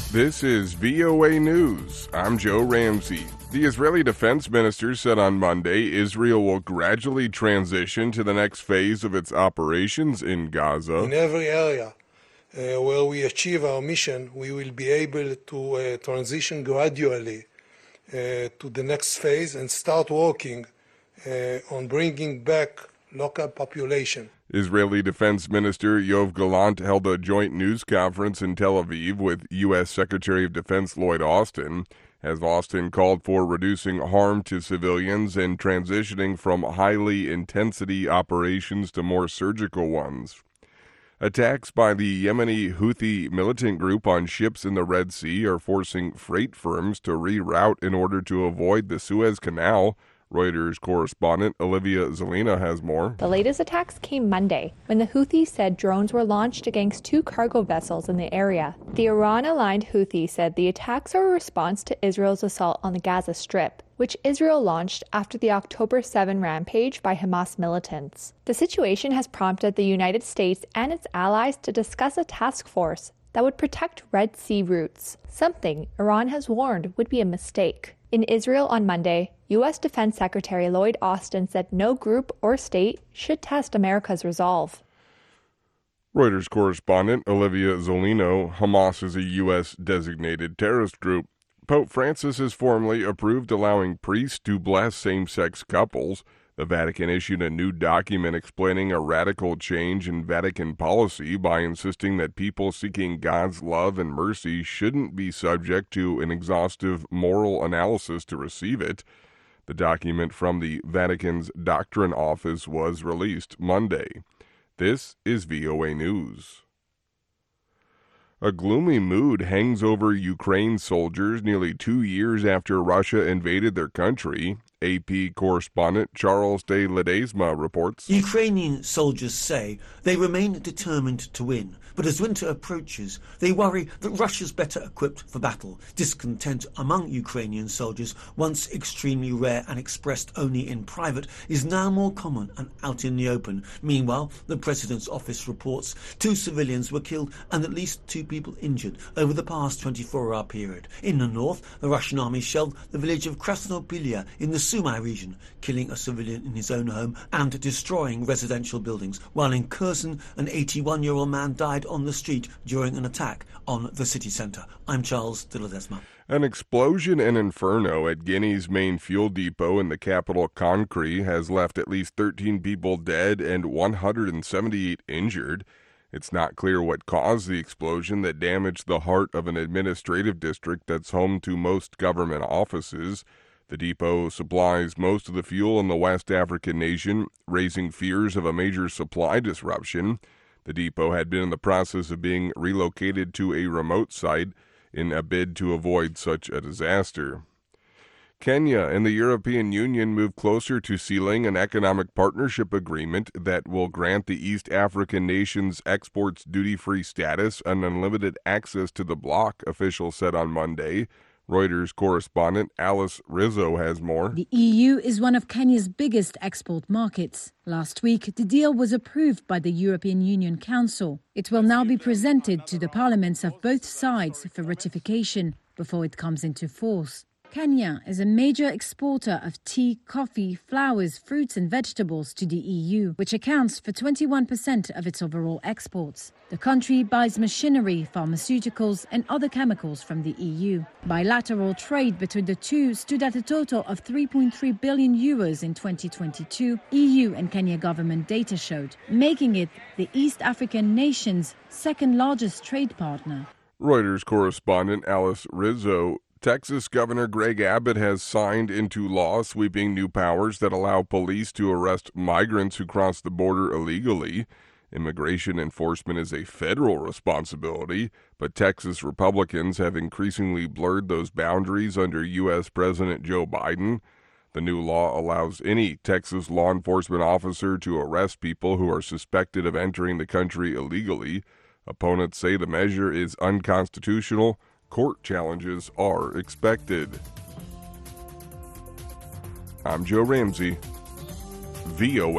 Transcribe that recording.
This is VOA News. I'm Joe Ramsey. The Israeli defense minister said on Monday Israel will gradually transition to the next phase of its operations in Gaza. In every area where we achieve our mission, we will be able to transition gradually to the next phase and start working on bringing back local population. Israeli Defense Minister Yoav Gallant held a joint news conference in Tel Aviv with U.S. Secretary of Defense Lloyd Austin, as Austin called for reducing harm to civilians and transitioning from high-intensity operations to more surgical ones. Attacks by the Yemeni Houthi militant group on ships in the Red Sea are forcing freight firms to reroute in order to avoid the Suez Canal. Reuters correspondent Olivia Zelina has more. The latest attacks came Monday when the Houthis said drones were launched against two cargo vessels in the area. The Iran-aligned Houthis said the attacks are a response to Israel's assault on the Gaza Strip, which Israel launched after the October 7 rampage by Hamas militants. The situation has prompted the United States and its allies to discuss a task force that would protect Red Sea routes, something Iran has warned would be a mistake. In Israel on Monday, U.S. Defense Secretary Lloyd Austin said no group or state should test America's resolve. Reuters correspondent Olivia Zolino. Hamas is a U.S. designated terrorist group. Pope Francis has formally approved allowing priests to bless same-sex couples. The Vatican issued a new document explaining a radical change in Vatican policy by insisting that people seeking God's love and mercy shouldn't be subject to an exhaustive moral analysis to receive it. The document from the Vatican's Doctrine Office was released Monday. This is VOA News. A gloomy mood hangs over Ukraine soldiers nearly 2 years after Russia invaded their country. AP correspondent Charles de Ledesma reports. Ukrainian soldiers say they remain determined to win, but as winter approaches, they worry that Russia's better equipped for battle. Discontent among Ukrainian soldiers, once extremely rare and expressed only in private, is now more common and out in the open. Meanwhile, the president's office reports 2 civilians were killed and at least 2 people injured over the past 24-hour period. In the north, the Russian army shelled the village of Krasnopilia in the Sumy region, killing a civilian in his own home and destroying residential buildings, while in Kherson, an 81-year-old man died on the street during an attack on the city centre. I'm Charles de Ledesma. An explosion and inferno at Guinea's main fuel depot in the capital Conakry has left at least 13 people dead and 178 injured. It's not clear what caused the explosion that damaged the heart of an administrative district that's home to most government offices. The depot supplies most of the fuel in the West African nation, raising fears of a major supply disruption. The depot had been in the process of being relocated to a remote site in a bid to avoid such a disaster. Kenya and the European Union move closer to sealing an economic partnership agreement that will grant the East African nation's exports duty-free status and unlimited access to the bloc, officials said on Monday. Reuters correspondent Alice Rizzo has more. The EU is one of Kenya's biggest export markets. Last week, the deal was approved by the European Union Council. It will now be presented to the parliaments of both sides for ratification before it comes into force. Kenya is a major exporter of tea, coffee, flowers, fruits and vegetables to the EU, which accounts for 21% of its overall exports. The country buys machinery, pharmaceuticals and other chemicals from the EU. Bilateral trade between the two stood at a total of 3.3 billion euros in 2022, EU and Kenya government data showed, making it the East African nation's second largest trade partner. Reuters correspondent Alice Rizzo. Texas Governor Greg Abbott has signed into law sweeping new powers that allow police to arrest migrants who cross the border illegally. Immigration enforcement is a federal responsibility, but Texas Republicans have increasingly blurred those boundaries under U.S. President Joe Biden. The new law allows any Texas law enforcement officer to arrest people who are suspected of entering the country illegally. Opponents say the measure is unconstitutional. Court challenges are expected. I'm Joe Ramsey, VOA.